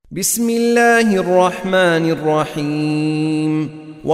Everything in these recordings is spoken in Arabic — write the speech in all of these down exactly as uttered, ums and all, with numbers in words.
بسم الله الرحمن الرحيم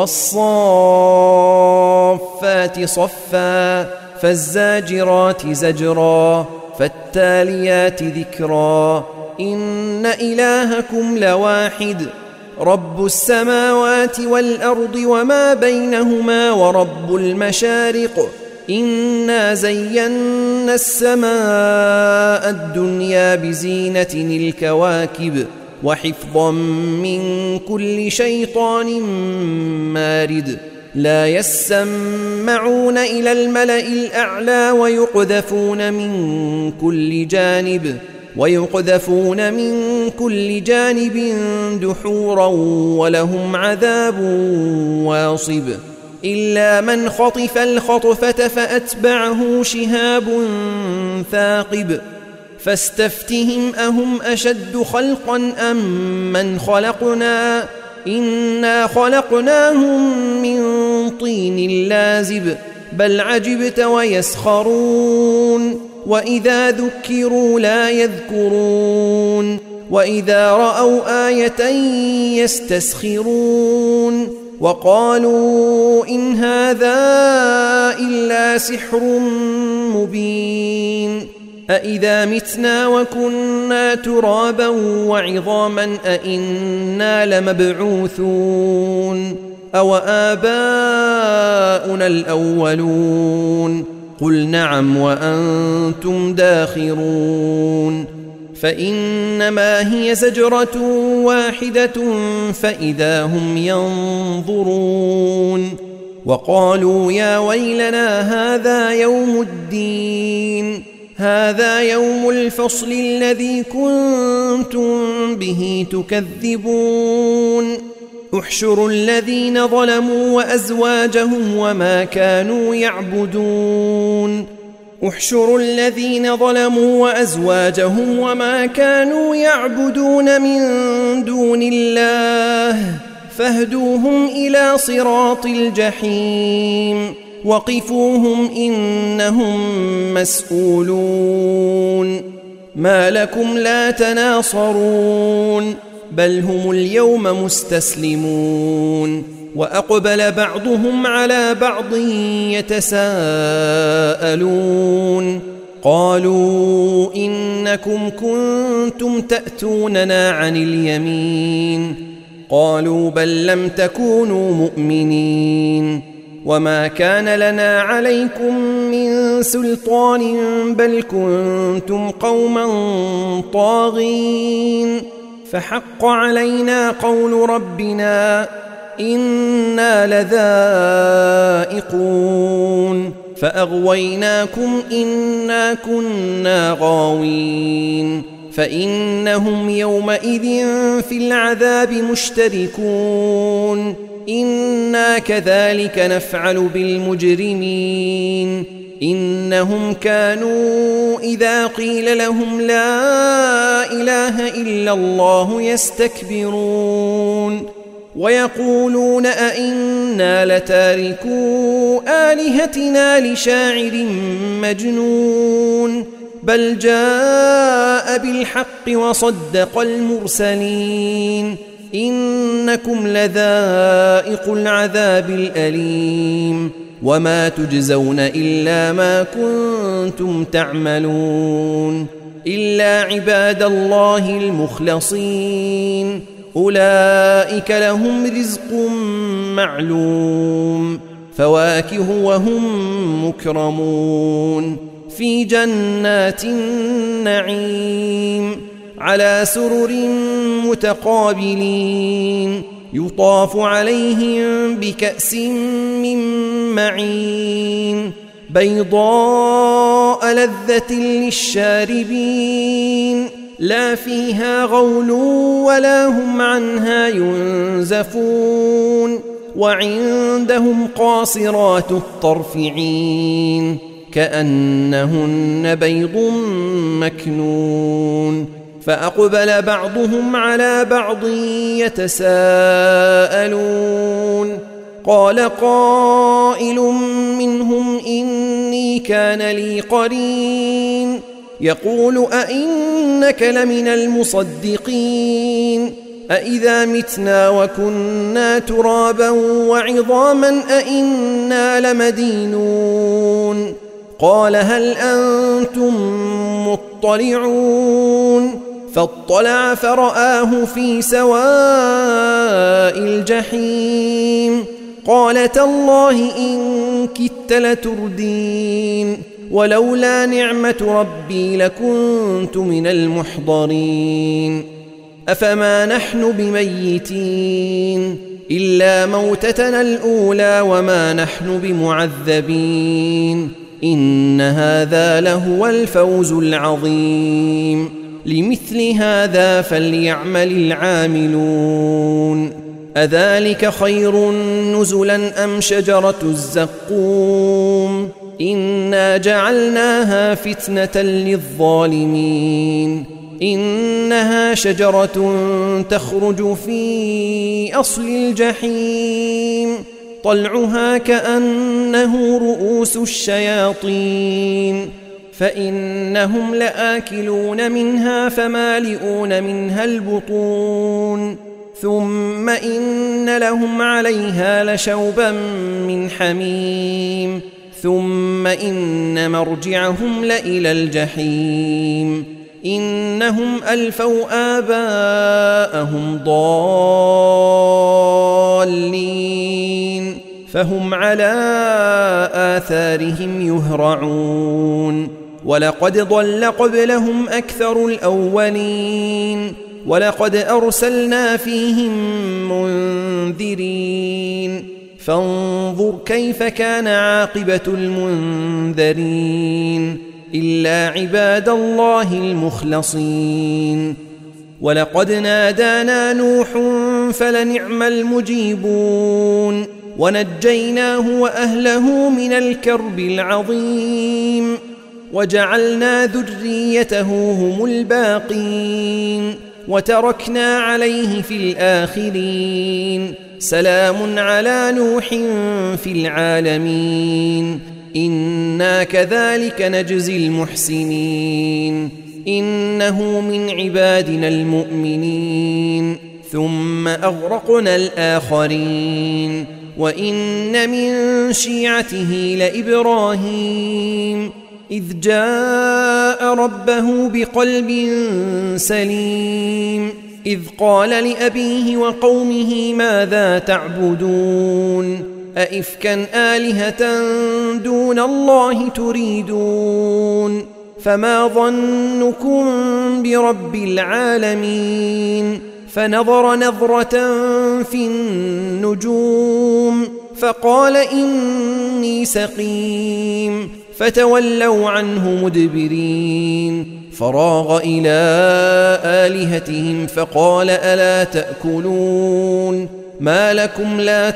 والصافات صفا فالزاجرات زجرا فالتاليات ذكرا إن إلهكم لواحد رب السماوات والأرض وما بينهما ورب المشارق إنا زينا السماء الدنيا بزينة الكواكب وحفظا من كل شيطان مارد لا يسمعون إلى الملأ الأعلى ويقذفون من كل جانب ويقذفون من كل جانب دحورا ولهم عذاب واصب إلا من خطف الخطفة فأتبعه شهاب ثاقب فاستفتهم أهم أشد خلقا أم من خلقنا إنا خلقناهم من طين لازب بل عجبت ويسخرون وإذا ذكروا لا يذكرون وإذا رأوا آية يستسخرون وقالوا إن هذا إلا سحر مبين أإذا متنا وكنا ترابا وعظاما أإنا لمبعوثون أو آباؤنا الأولون قل نعم وأنتم داخرون فإنما هي زجرة واحدة فإذا هم ينظرون وقالوا يا ويلنا هذا يوم الدين هذا يوم الفصل الذي كنتم به تكذبون احشروا الذين ظلموا وأزواجهم وما كانوا يعبدون احشروا الذين ظلموا وأزواجهم وما كانوا يعبدون من دون الله فاهدوهم إلى صراط الجحيم وقفوهم إنهم مسؤولون ما لكم لا تناصرون بل هم اليوم مستسلمون وأقبل بعضهم على بعض يتساءلون قالوا إنكم كنتم تأتوننا عن اليمين قالوا بل لم تكونوا مؤمنين وما كان لنا عليكم من سلطان بل كنتم قوما طاغين فحق علينا قول ربنا إنا لذائقون فأغويناكم إنا كنا غاوين فإنهم يومئذ في العذاب مشتركون إنا كذلك نفعل بالمجرمين إنهم كانوا إذا قيل لهم لا إله إلا الله يستكبرون ويقولون أئنا لتاركو آلهتنا لشاعر مجنون بل جاء بالحق وصدق المرسلين إنكم لذائق العذاب الأليم وما تجزون إلا ما كنتم تعملون إلا عباد الله المخلصين أولئك لهم رزق معلوم فواكه وهم مكرمون في جنات النعيم على سرر متقابلين يطاف عليهم بكأس من معين بيضاء لذة للشاربين لا فيها غول ولا هم عنها ينزفون وعندهم قاصرات الطرف عين كأنهن بيض مكنون فأقبل بعضهم على بعض يتساءلون قال قائل منهم إني كان لي قرين يقول أئنك لمن المصدقين أئذا متنا وكنا ترابا وعظاما أئنا لمدينون قال هل أنتم مطلعون فاطلع فرآه في سواء الجحيم قال تالله إن كدت لتردين ولولا نعمة ربي لكنت من المحضرين أفما نحن بميتين إلا موتتنا الأولى وما نحن بمعذبين إن هذا لهو الفوز العظيم لمثل هذا فليعمل العاملون أذلك خير نزلا أم شجرة الزقوم إنا جعلناها فتنة للظالمين إنها شجرة تخرج في أصل الجحيم طلعها كأنه رؤوس الشياطين فإنهم لآكلون منها فمالئون منها البطون ثم إن لهم عليها لشوبا من حميم ثم إن مرجعهم لإلى الجحيم إنهم ألفوا آباءهم ضالين فهم على آثارهم يهرعون ولقد ضل قبلهم أكثر الأولين ولقد أرسلنا فيهم منذرين فانظر كيف كان عاقبة المنذرين إلا عباد الله المخلصين ولقد نادانا نوح فلنعم المجيبون ونجيناه وأهله من الكرب العظيم وجعلنا ذريته هم الباقين وتركنا عليه في الآخرين سلام على نوح في العالمين إنا كذلك نجزي المحسنين إنه من عبادنا المؤمنين ثم أغرقنا الآخرين وإن من شيعته لإبراهيم إذ جاء ربه بقلب سليم إذ قال لأبيه وقومه ماذا تعبدون أئفكا آلهة دون الله تريدون فما ظنكم برب العالمين فنظر نظرة في النجوم فقال إني سقيم فتولوا عنه مدبرين فراغ إلى آلهتهم فقال ألا تأكلون ما لكم لا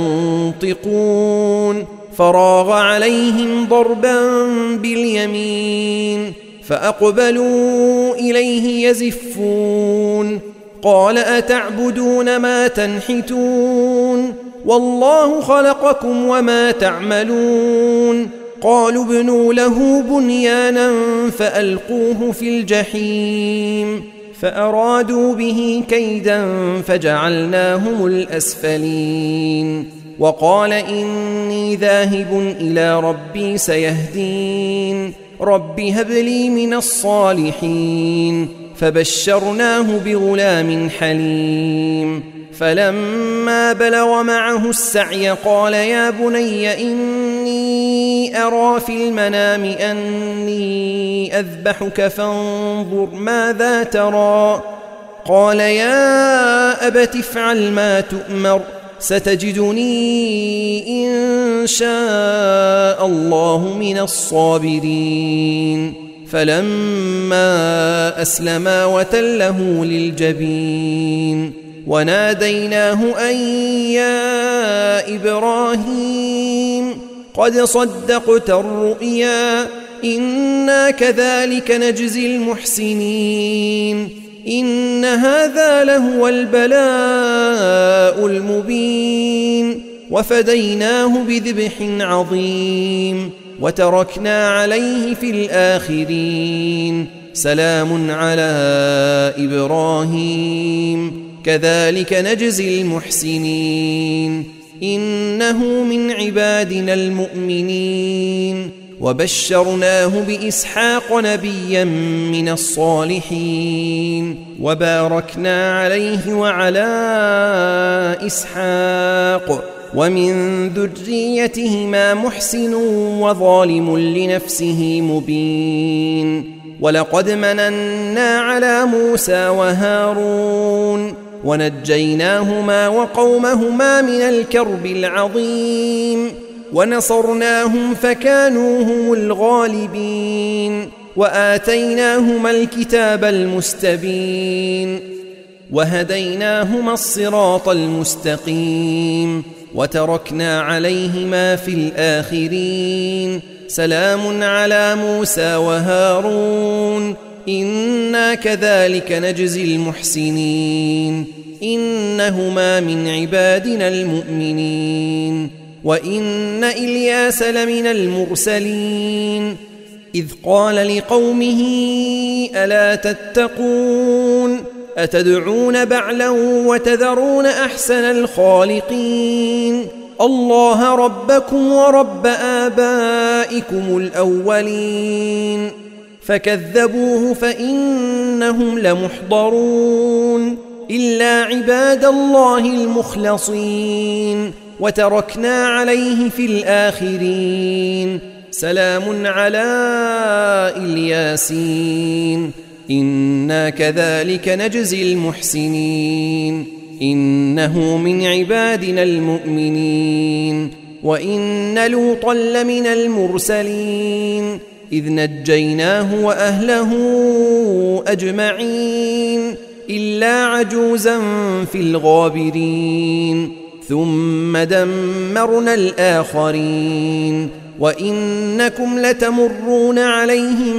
تنطقون فراغ عليهم ضربا باليمين فأقبلوا إليه يزفون قال أتعبدون ما تنحتون والله خلقكم وما تعملون قالوا ابنوا له بنيانا فألقوه في الجحيم فأرادوا به كيدا فجعلناهم الأسفلين وقال إني ذاهب إلى ربي سيهدين رب هب لي من الصالحين فبشرناه بغلام حليم فلما بلغ معه السعي قال يا بني إني أرى في المنام أني أذبحك فانظر ماذا ترى قال يا أبت افعل ما تؤمر ستجدني إن شاء الله من الصابرين فلما أسلما وتله للجبين وناديناه أن يا إبراهيم قد صدقت الرؤيا إنا كذلك نجزي المحسنين إن هذا لهو البلاء المبين وفديناه بذبح عظيم وتركنا عليه في الآخرين سلام على إبراهيم كذلك نجزي المحسنين إنه من عبادنا المؤمنين وبشرناه بإسحاق نبيا من الصالحين وباركنا عليه وعلى إسحاق ومن ذريتهما محسن وظالم لنفسه مبين ولقد مننا على موسى وهارون ونجيناهما وقومهما من الكرب العظيم ونصرناهم فكانوا هم الغالبين وآتيناهما الكتاب المستبين وهديناهما الصراط المستقيم وتركنا عليهما في الآخرين سلام على موسى وهارون إنا كذلك نجزي المحسنين إنهما من عبادنا المؤمنين وإن إلياس لمن المرسلين إذ قال لقومه ألا تتقون أتدعون بعلا وتذرون أحسن الخالقين الله ربكم ورب آبائكم الأولين فكذبوه فإنهم لمحضرون إلا عباد الله المخلصين وتركنا عليه في الآخرين سلام على الياسين إنا كذلك نجزي المحسنين إنه من عبادنا المؤمنين وإن لوطا لمن المرسلين إذ نجيناه وأهله أجمعين إلا عجوزا في الغابرين ثم دمرنا الآخرين وإنكم لتمرون عليهم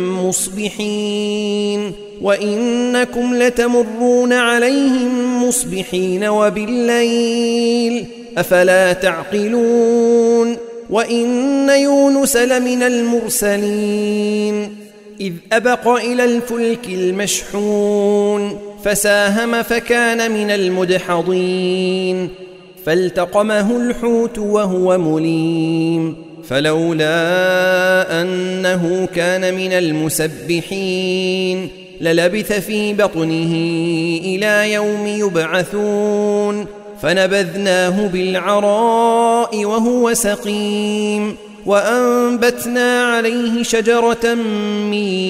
مصبحين وإنكم لتمرون عليهم مصبحين وبالليل أفلا تعقلون وإن يونس لمن المرسلين إذ أبق إلى الفلك المشحون فساهم فكان من المدحضين فالتقمه الحوت وهو مليم فلولا أنه كان من المسبحين للبث في بطنه إلى يوم يبعثون فنبذناه بالعراء وهو سقيم وأنبتنا عليه شجرة من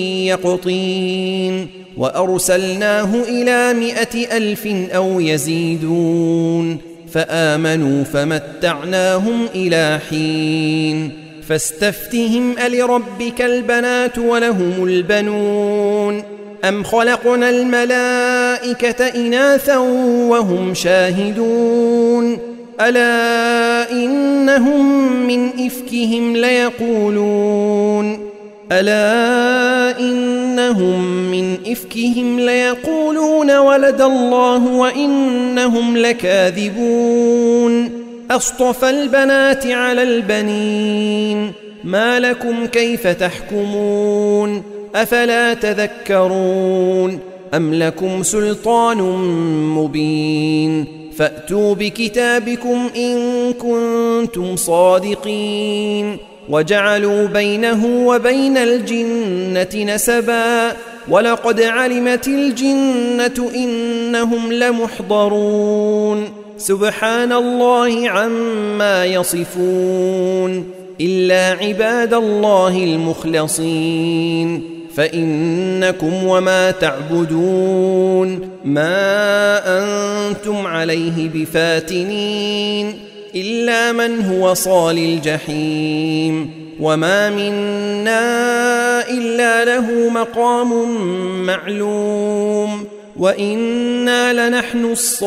يقطين وأرسلناه إلى مائة ألف أو يزيدون فآمنوا فمتعناهم إلى حين فاستفتهم ألربك البنات ولهم البنون أم خلقنا الملائكة إناثا وهم شاهدون ألا إنهم من إفكهم ليقولون ألا إنهم من إفكهم ليقولون ولد الله وإنهم لكاذبون أصطفى البنات على البنين ما لكم كيف تحكمون أفلا تذكرون أم لكم سلطان مبين فأتوا بكتابكم إن كنتم صادقين وجعلوا بينه وبين الجنة نسبا ولقد علمت الجنة إنهم لمحضرون سبحان الله عما يصفون إلا عباد الله المخلصين فإنكم وما تعبدون ما أنتم عليه بفاتنين إلا من هو صال الجحيم وما منا إلا له مقام معلوم وإنا لنحن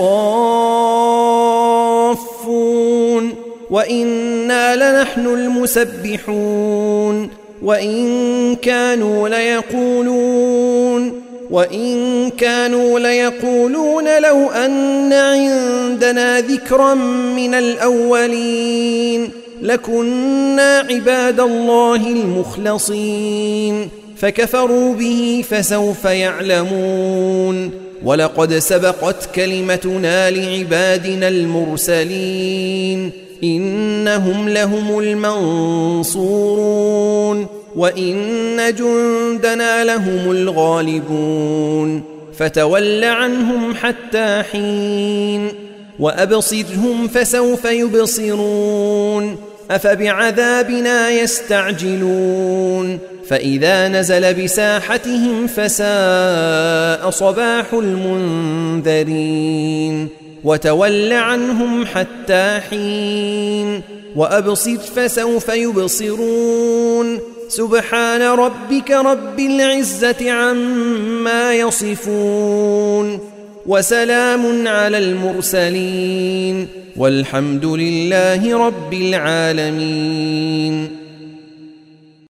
الصافون وإنا لنحن المسبحون وإن كانوا ليقولون وإن كانوا ليقولون لو أن عندنا ذكرا من الأولين لكنا عباد الله المخلصين فكفروا به فسوف يعلمون ولقد سبقت كلمتنا لعبادنا المرسلين إنهم لهم المنصورون وإن جندنا لهم الغالبون فتول عنهم حتى حين وأبصرهم فسوف يبصرون أفبعذابنا يستعجلون فإذا نزل بساحتهم فساء صباح المنذرين وتول عنهم حتى حين وأبصر فسوف يبصرون سبحان ربك رب العزة عما يصفون وسلام على المرسلين والحمد لله رب العالمين.